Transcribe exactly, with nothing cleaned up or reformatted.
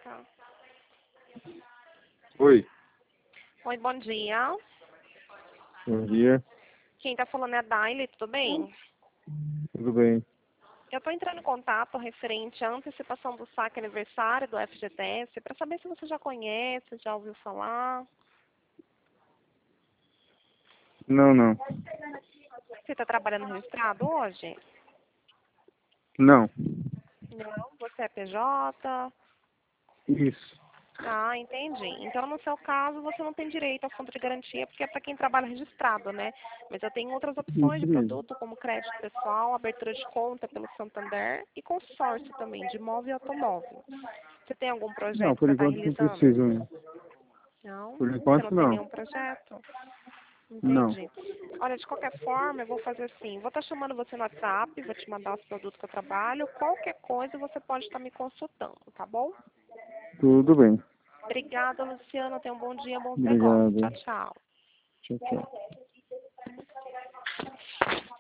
Tá. Oi. Oi, bom dia. Bom dia. Quem tá falando é a Daile, tudo bem? Tudo bem? Eu tô entrando em contato referente à antecipação do saque aniversário do F G T S para saber se você já conhece, já ouviu falar. Não, não. Você está trabalhando registrado hoje? Não. Não, você é P J? Isso. Ah, entendi. Então, no seu caso, você não tem direito ao fundo de garantia, porque é para quem trabalha registrado, né? Mas eu tenho outras opções de Isso mesmo. produto, como crédito pessoal, abertura de conta pelo Santander e consórcio também, de imóvel e automóvel. Você tem algum Não, projeto que por você está enquanto não realizando? preciso. Não. Não? Por Você não enquanto tem não. nenhum projeto? Não. Entendi. Olha, de qualquer forma, eu vou fazer assim, vou estar chamando você no WhatsApp, vou te mandar os produtos que eu trabalho, qualquer coisa você pode estar me consultando, tá bom? Tudo bem. Obrigada, Luciana, tenha um bom dia, bons negócios. Tchau, Obrigado. tchau. Tchau, tchau.